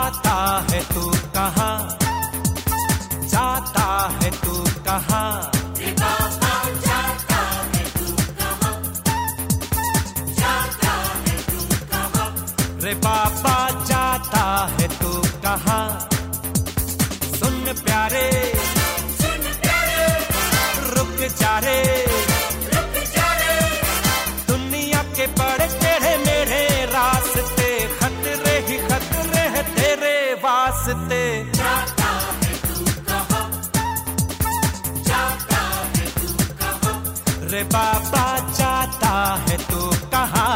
आता है तू कहाँ, जाता है तू कहाँ, रे बाबा जाता है तू कहाँ, जाता है तू कहाँ, रे बाबा जाता है तू कहाँ। सुन प्यारे रुक जा रे, दुनिया के बड़े तेरे मेरे रास्ते, खतरे ही खतरे हैं तेरे वास्ते। जाता है तू कहाँ, जाता है तू कहाँ, रे बाबा जाता है तू कहाँ।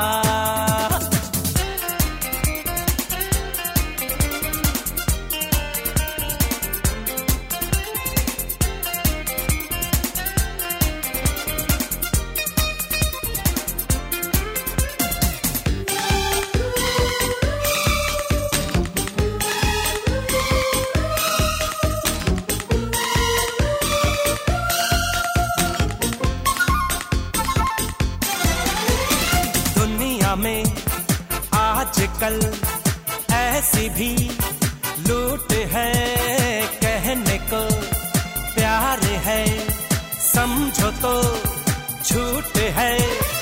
में आजकल ऐसी भी लूट है, कहने को प्यार है समझो तो झूठ है।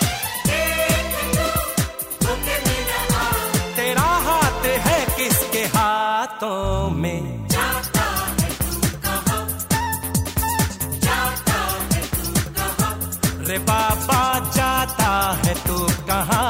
तेरा हाथ है किसके हाथों में, जाता है तू कहाँ, जाता है तू कहाँ, रे बाबा जाता है तू कहाँ।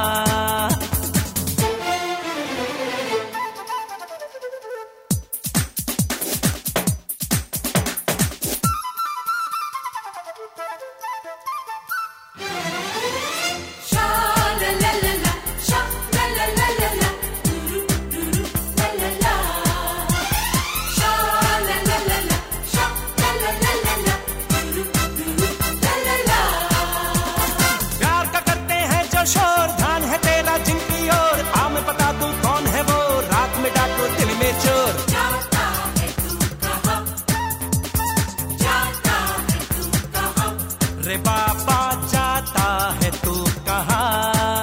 शोर ध्यान है तेरा जिनकी ओर, आ मैं बता दूं कौन है वो, रात में डाकू दिल में चोर। जाता है तू कहाँ, जाता है तू कहाँ, रे बाबा जाता है तू कहाँ।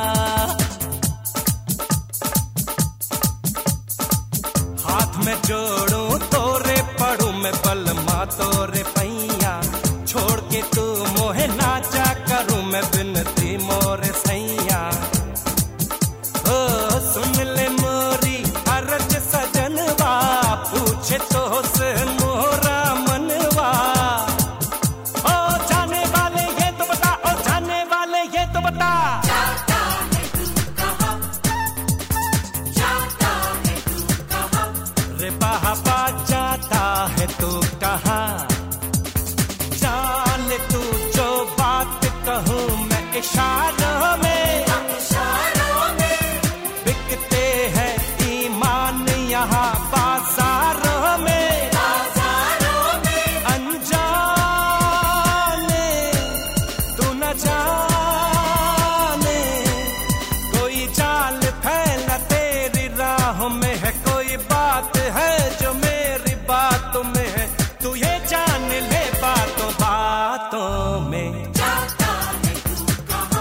हाथ में जोड़ूं तो रे पढ़ूं मैं बलमा तो रे पैया, छोड़ के तू मोहे नाचा करूं मैं बिनती मोरे सैया। ओ सुन ले मोरी अरज सजनवा, पूछे तो से मोरा मनवा। ओ जाने वाले ये तो बता, ओ जाने वाले ये तो बता, जाता है तू कहाँ, जाता है तू कहाँ, रे बाबा जाता है तू कहाँ। जान तू जो बात कहूँ मैं इशारों में, बिकते हैं ईमान यहाँ बाजारों में, अनजाने तू न जाने, कोई जाल फैला तेरी राहों में है, कोई बात है जो मेरी बातों में है, तू ये जान ले बातों बातों में। जाता है तू कहाँ,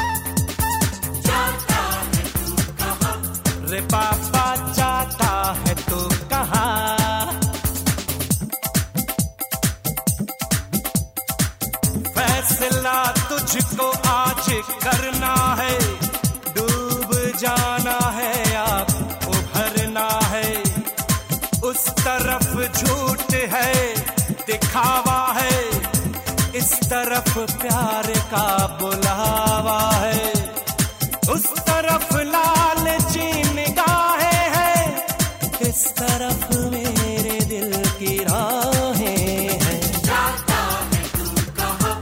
जाता है तू कहाँ, रे बाबा जाता है तू कहाँ। फैसला तुझको आज करना है, डूब जाना है या उभरना है। उस तरफ झूठ है दिखावा है, इस तरफ प्यार का बुलावा है। उस तरफ लालची निगाहें हैं, इस तरफ मेरे दिल की राहें हैं। जाता है तू कहाँ,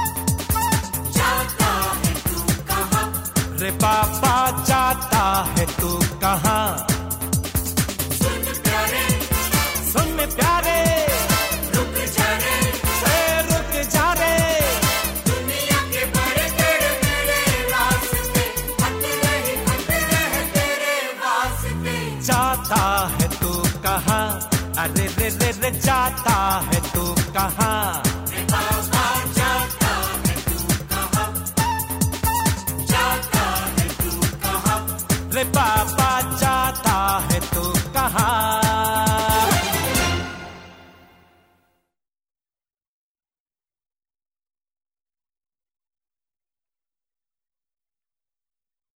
जाता है तू कहाँ, रे बाबा जाता है तू कहाँ। सुन प्यारे रुक जा रे, रुक जा रे, दुनिया के बड़े तेरे मेरे रास्ते, खतरे ही खतरे हैं तेरे वास्ते। जाता है तू कहाँ, अरे रे रे रे जाता है तू कहाँ। रे बाबा जाता है तू कहाँ, जाता है तू कहाँ, रे बाबा